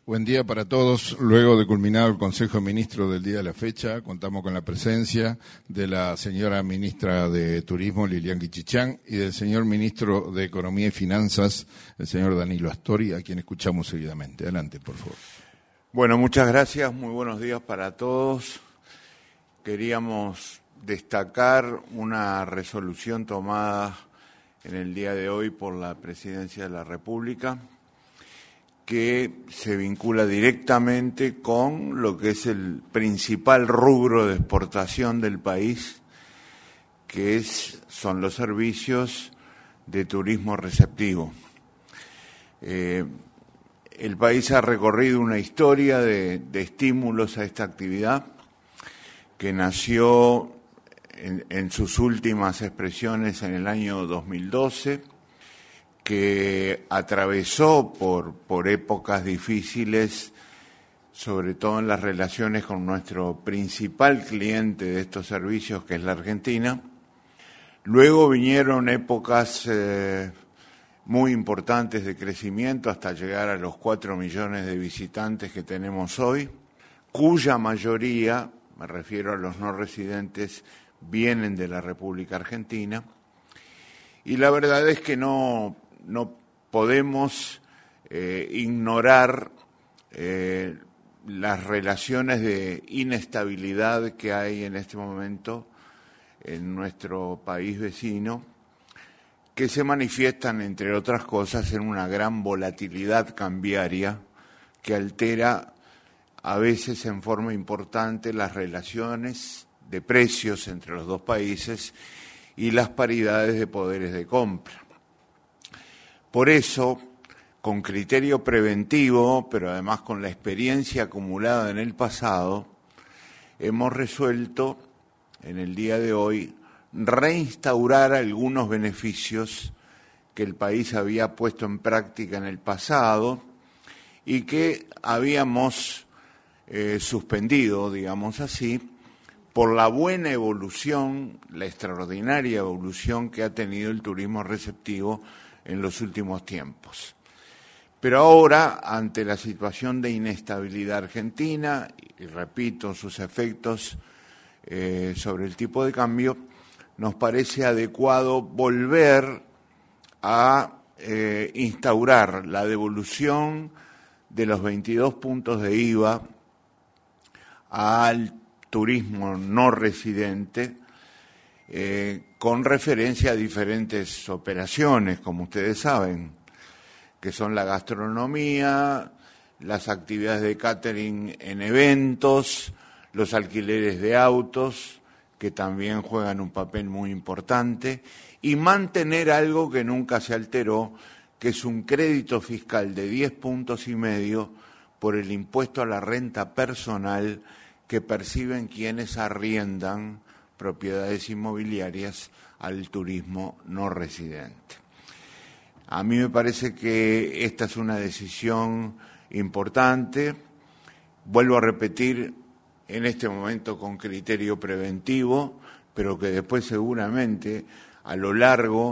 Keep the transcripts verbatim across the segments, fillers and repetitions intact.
Buen día para todos. Luego de culminado el Consejo de Ministros del día de la fecha, contamos con la presencia de la señora ministra de Turismo, Lilian Guichichán, y del señor ministro de Economía y Finanzas, el señor Danilo Astori, a quien escuchamos seguidamente. Adelante, por favor. Bueno, muchas gracias. Muy buenos días para todos. Queríamos destacar una resolución tomada en el día de hoy por la Presidencia de la República, que se vincula directamente con lo que es el principal rubro de exportación del país, que es, son los servicios de turismo receptivo. Eh, el país ha recorrido una historia de, de estímulos a esta actividad, que nació en, en sus últimas expresiones en el año dos mil doce, que atravesó por, por épocas difíciles, sobre todo en las relaciones con nuestro principal cliente de estos servicios, que es la Argentina. Luego vinieron épocas eh, muy importantes de crecimiento hasta llegar a los cuatro millones de visitantes que tenemos hoy, cuya mayoría, me refiero a los no residentes, vienen de la República Argentina. Y la verdad es que no... No podemos eh, ignorar eh, las relaciones de inestabilidad que hay en este momento en nuestro país vecino, que se manifiestan, entre otras cosas, en una gran volatilidad cambiaria que altera a veces en forma importante las relaciones de precios entre los dos países y las paridades de poderes de compra. Por eso, con criterio preventivo, pero además con la experiencia acumulada en el pasado, hemos resuelto en el día de hoy reinstaurar algunos beneficios que el país había puesto en práctica en el pasado y que habíamos eh, suspendido, digamos así, por la buena evolución, la extraordinaria evolución que ha tenido el turismo receptivo en los últimos tiempos. Pero ahora, ante la situación de inestabilidad argentina, y repito, sus efectos eh, sobre el tipo de cambio, nos parece adecuado volver a eh, instaurar la devolución de los veintidós puntos de I V A al turismo no residente, Eh, con referencia a diferentes operaciones, como ustedes saben, que son la gastronomía, las actividades de catering en eventos, los alquileres de autos, que también juegan un papel muy importante, y mantener algo que nunca se alteró, que es un crédito fiscal de diez puntos y medio por el impuesto a la renta personal que perciben quienes arriendan propiedades inmobiliarias al turismo no residente. A mí me parece que esta es una decisión importante. Vuelvo a repetir, en este momento con criterio preventivo, pero que después seguramente a lo largo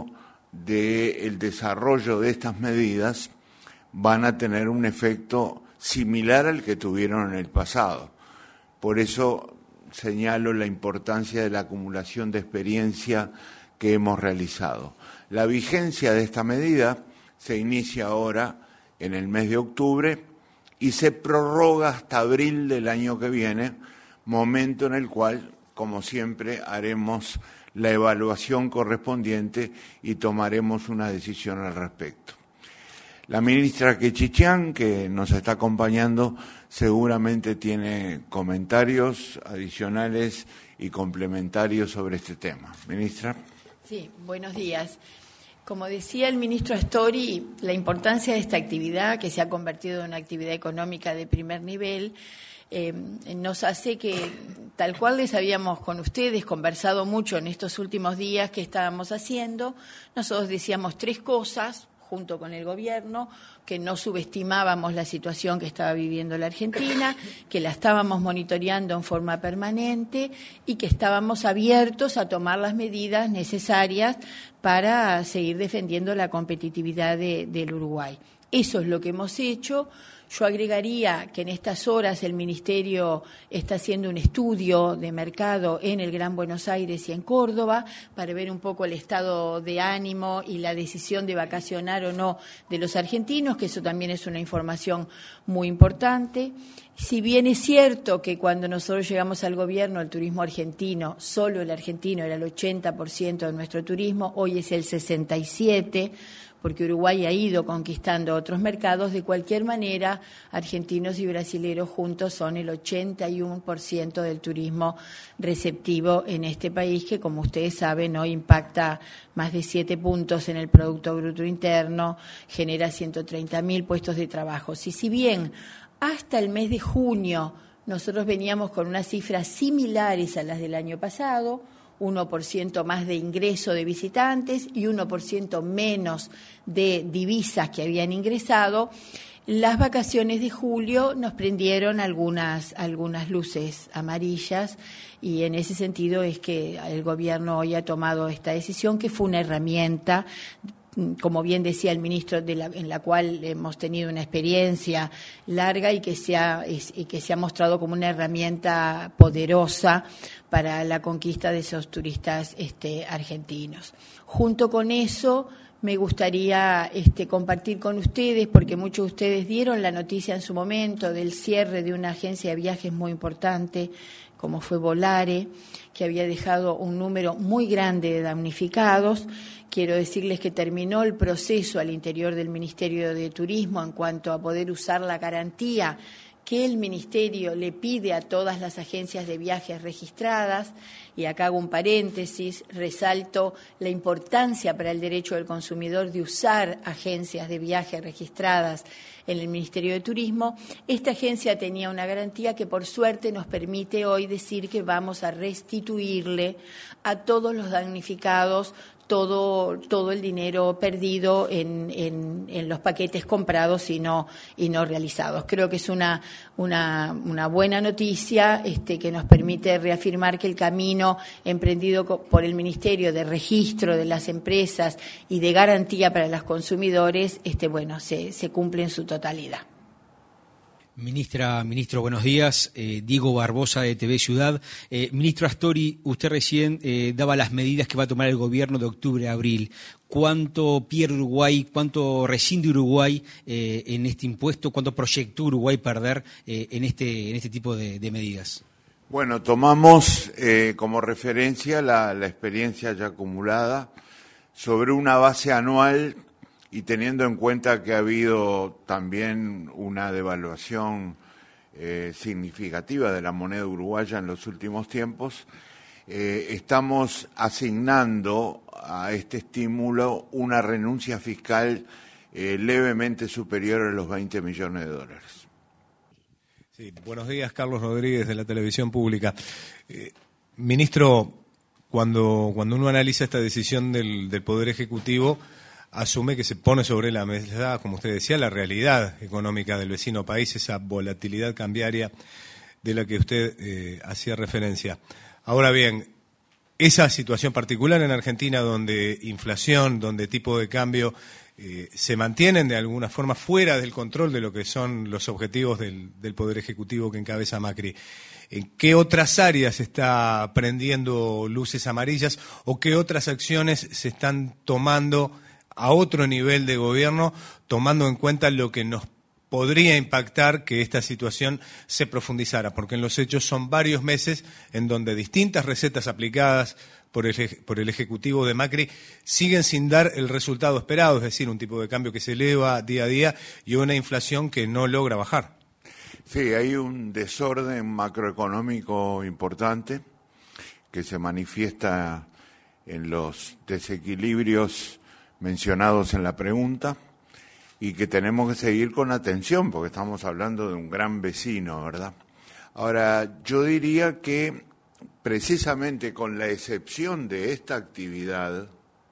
del desarrollo de estas medidas van a tener un efecto similar al que tuvieron en el pasado. Por eso señalo la importancia de la acumulación de experiencia que hemos realizado. La vigencia de esta medida se inicia ahora en el mes de octubre y se prorroga hasta abril del año que viene, momento en el cual, como siempre, haremos la evaluación correspondiente y tomaremos una decisión al respecto. La ministra Guichichán, que nos está acompañando, seguramente tiene comentarios adicionales y complementarios sobre este tema. Ministra. Sí, buenos días. Como decía el ministro Astori, la importancia de esta actividad, que se ha convertido en una actividad económica de primer nivel, eh, nos hace que, tal cual les habíamos con ustedes conversado mucho en estos últimos días que estábamos haciendo, nosotros decíamos tres cosas junto con el gobierno, que no subestimábamos la situación que estaba viviendo la Argentina, que la estábamos monitoreando en forma permanente y que estábamos abiertos a tomar las medidas necesarias para seguir defendiendo la competitividad de, del Uruguay. Eso es lo que hemos hecho. Yo agregaría que en estas horas el Ministerio está haciendo un estudio de mercado en el Gran Buenos Aires y en Córdoba para ver un poco el estado de ánimo y la decisión de vacacionar o no de los argentinos, que eso también es una información muy importante. Si bien es cierto que cuando nosotros llegamos al gobierno el turismo argentino, solo el argentino era el ochenta por ciento de nuestro turismo, hoy es el sesenta y siete por ciento, porque Uruguay ha ido conquistando otros mercados. De cualquier manera, argentinos y brasileros juntos son el ochenta y uno por ciento del turismo receptivo en este país, que como ustedes saben hoy impacta más de siete puntos en el Producto Bruto Interno, genera ciento treinta mil puestos de trabajo. Y si bien hasta el mes de junio nosotros veníamos con unas cifras similares a las del año pasado, uno por ciento más de ingreso de visitantes y uno por ciento menos de divisas que habían ingresado, las vacaciones de julio nos prendieron algunas, algunas luces amarillas, y en ese sentido es que el gobierno hoy ha tomado esta decisión, que fue una herramienta, como bien decía el ministro, de la, en la cual hemos tenido una experiencia larga y que se ha, es, y que se ha mostrado como una herramienta poderosa para la conquista de esos turistas este, argentinos. Junto con eso, me gustaría este, compartir con ustedes, porque muchos de ustedes dieron la noticia en su momento del cierre de una agencia de viajes muy importante, como fue Volare, que había dejado un número muy grande de damnificados. Quiero decirles que terminó el proceso al interior del Ministerio de Turismo en cuanto a poder usar la garantía que el Ministerio le pide a todas las agencias de viajes registradas, y acá hago un paréntesis, resalto la importancia para el derecho del consumidor de usar agencias de viajes registradas en el Ministerio de Turismo. Esta agencia tenía una garantía que por suerte nos permite hoy decir que vamos a restituirle a todos los damnificados todo todo el dinero perdido en, en, en los paquetes comprados y no y no realizados. Creo que es una una, una buena noticia este, que nos permite reafirmar que el camino emprendido por el Ministerio de registro de las empresas y de garantía para los consumidores este, bueno, se, se cumple en su totalidad. Ministra, ministro, buenos días. Eh, Diego Barbosa de T V Ciudad. Eh, ministro Astori, usted recién eh, daba las medidas que va a tomar el gobierno de octubre a abril. ¿Cuánto pierde Uruguay, cuánto rescinde Uruguay eh, en este impuesto? ¿Cuánto proyectó Uruguay perder eh, en este en este tipo de, de medidas? Bueno, tomamos eh, como referencia la, la experiencia ya acumulada sobre una base anual, y teniendo en cuenta que ha habido también una devaluación eh, significativa de la moneda uruguaya en los últimos tiempos, eh, estamos asignando a este estímulo una renuncia fiscal eh, levemente superior a los veinte millones de dólares. Sí, buenos días, Carlos Rodríguez de la Televisión Pública. Eh, ministro, cuando, cuando uno analiza esta decisión del, del Poder Ejecutivo, asume que se pone sobre la mesa, como usted decía, la realidad económica del vecino país, esa volatilidad cambiaria de la que usted eh, hacía referencia. Ahora bien, esa situación particular en Argentina, donde inflación, donde tipo de cambio eh, se mantienen de alguna forma fuera del control de lo que son los objetivos del, del Poder Ejecutivo que encabeza Macri, ¿en qué otras áreas está prendiendo luces amarillas o qué otras acciones se están tomando a otro nivel de gobierno, tomando en cuenta lo que nos podría impactar que esta situación se profundizara? Porque en los hechos son varios meses en donde distintas recetas aplicadas por el, por el Ejecutivo de Macri siguen sin dar el resultado esperado, es decir, un tipo de cambio que se eleva día a día y una inflación que no logra bajar. Sí, hay un desorden macroeconómico importante que se manifiesta en los desequilibrios mencionados en la pregunta, y que tenemos que seguir con atención porque estamos hablando de un gran vecino, ¿verdad? Ahora, yo diría que precisamente con la excepción de esta actividad,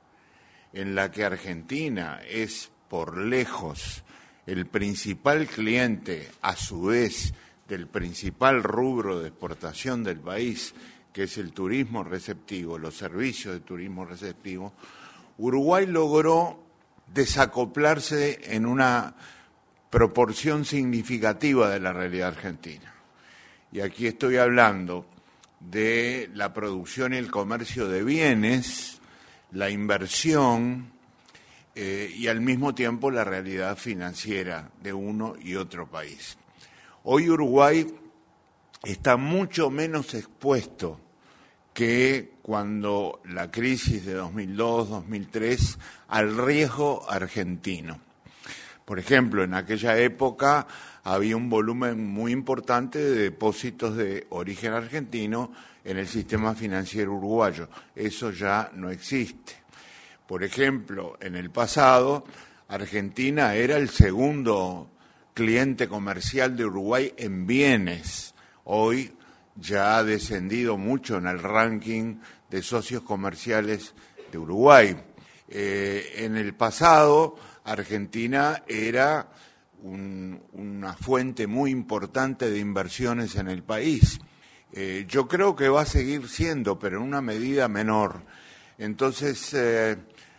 en la que Argentina es por lejos el principal cliente, a su vez, del principal rubro de exportación del país, que es el turismo receptivo, los servicios de turismo receptivo, Uruguay logró desacoplarse en una proporción significativa de la realidad argentina. Y aquí estoy hablando de la producción y el comercio de bienes, la inversión eh, y al mismo tiempo la realidad financiera de uno y otro país. Hoy Uruguay está mucho menos expuesto que cuando la crisis de dos mil dos, dos mil tres al riesgo argentino. Por ejemplo, en aquella época había un volumen muy importante de depósitos de origen argentino en el sistema financiero uruguayo. Eso ya no existe. Por ejemplo, en el pasado, Argentina era el segundo cliente comercial de Uruguay en bienes. Hoy ya ha descendido mucho en el ranking de socios comerciales de Uruguay. Eh, en el pasado, Argentina era un, una fuente muy importante de inversiones en el país. Eh, yo creo que va a seguir siendo, pero en una medida menor. Entonces, eh,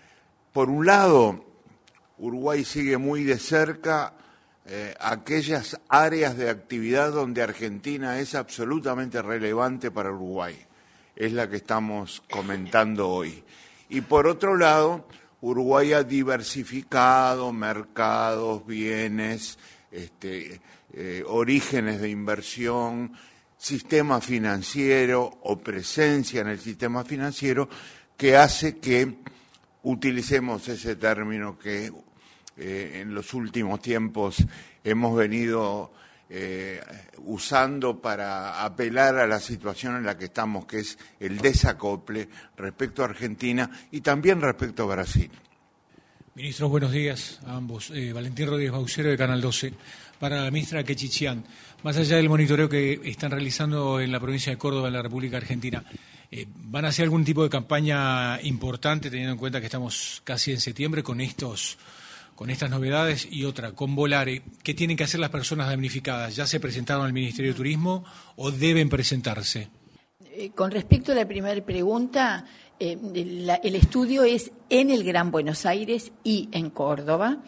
por un lado, Uruguay sigue muy de cerca eh, aquellas áreas de actividad donde Argentina es absolutamente relevante para Uruguay. Es la que estamos comentando hoy. Y por otro lado, Uruguay ha diversificado mercados, bienes, este, eh, orígenes de inversión, sistema financiero o presencia en el sistema financiero que hace que utilicemos ese término que eh, en los últimos tiempos hemos venido eh, usando para apelar a la situación en la que estamos, que es el desacople respecto a Argentina y también respecto a Brasil. Ministros, buenos días a ambos. Eh, Valentín Rodríguez Baucero, de Canal doce. Para la ministra Quechichian, más allá del monitoreo que están realizando en la provincia de Córdoba, en la República Argentina, eh, ¿van a hacer algún tipo de campaña importante, teniendo en cuenta que estamos casi en septiembre con estos, con estas novedades? Y otra, con Volare, ¿qué tienen que hacer las personas damnificadas? ¿Ya se presentaron al Ministerio de Turismo o deben presentarse? Eh, con respecto a la primera pregunta, eh, la, el estudio es en el Gran Buenos Aires y en Córdoba.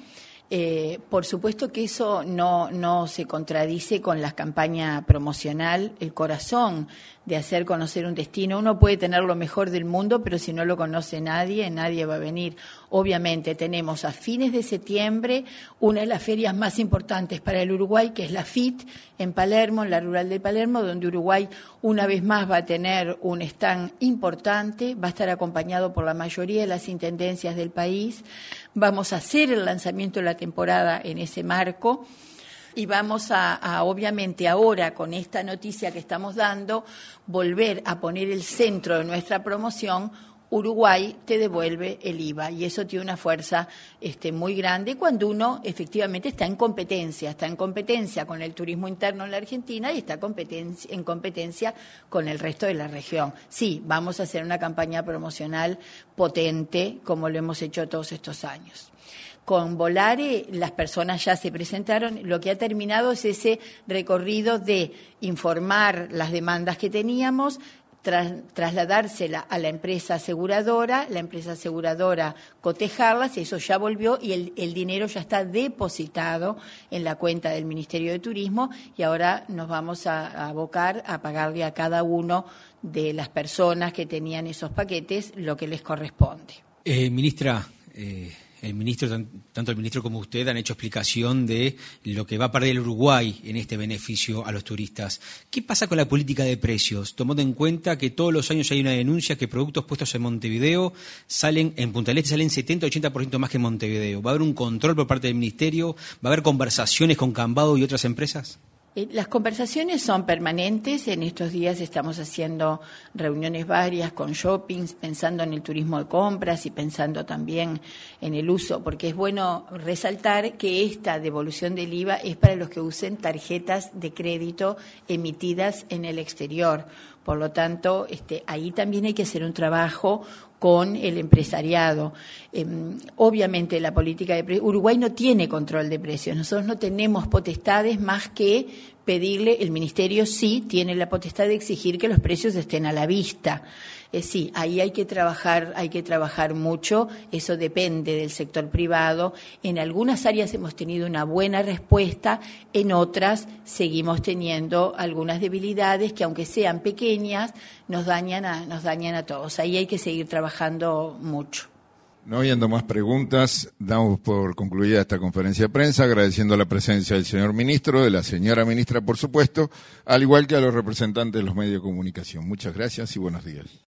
Eh, por supuesto que eso no, no se contradice con la campaña promocional, el corazón de hacer conocer un destino. Uno puede tener lo mejor del mundo, pero si no lo conoce nadie, nadie va a venir. Obviamente tenemos a fines de septiembre una de las ferias más importantes para el Uruguay, que es la F I T en Palermo, en la Rural de Palermo, donde Uruguay una vez más va a tener un stand importante, va a estar acompañado por la mayoría de las intendencias del país. Vamos a hacer el lanzamiento de la temporada en ese marco. Y vamos a, a, obviamente, ahora con esta noticia que estamos dando, volver a poner el centro de nuestra promoción. Uruguay te devuelve el I V A y eso tiene una fuerza este, muy grande cuando uno efectivamente está en competencia, está en competencia con el turismo interno en la Argentina y está competencia, en competencia con el resto de la región. Sí, vamos a hacer una campaña promocional potente como lo hemos hecho todos estos años. Con Volare las personas ya se presentaron, lo que ha terminado es ese recorrido de informar las demandas que teníamos, tras, trasladársela a la empresa aseguradora, la empresa aseguradora cotejarlas, eso ya volvió y el, el dinero ya está depositado en la cuenta del Ministerio de Turismo y ahora nos vamos a, a abocar a pagarle a cada uno de las personas que tenían esos paquetes lo que les corresponde. Eh, ministra, eh... El ministro, tanto el ministro como usted han hecho explicación de lo que va a perder el Uruguay en este beneficio a los turistas. ¿Qué pasa con la política de precios? Tomando en cuenta que todos los años hay una denuncia que productos puestos en Montevideo salen, en Punta del Este salen setenta a ochenta por ciento más que en Montevideo. ¿Va a haber un control por parte del ministerio? ¿Va a haber conversaciones con Cambado y otras empresas? Las conversaciones son permanentes. En estos días estamos haciendo reuniones varias con shoppings, pensando en el turismo de compras y pensando también en el uso, porque es bueno resaltar que esta devolución del I V A es para los que usen tarjetas de crédito emitidas en el exterior. Por lo tanto, este, ahí también hay que hacer un trabajo con el empresariado. Eh, obviamente la política de precios, Uruguay no tiene control de precios, nosotros no tenemos potestades más que pedirle, el Ministerio sí tiene la potestad de exigir que los precios estén a la vista. Eh, sí, ahí hay que trabajar, hay que trabajar mucho, eso depende del sector privado. En algunas áreas hemos tenido una buena respuesta, en otras seguimos teniendo algunas debilidades que, aunque sean pequeñas, nos dañan a, nos dañan a todos. Ahí hay que seguir trabajando mucho. No habiendo más preguntas, damos por concluida esta conferencia de prensa, agradeciendo la presencia del señor ministro, de la señora ministra, por supuesto, al igual que a los representantes de los medios de comunicación. Muchas gracias y buenos días.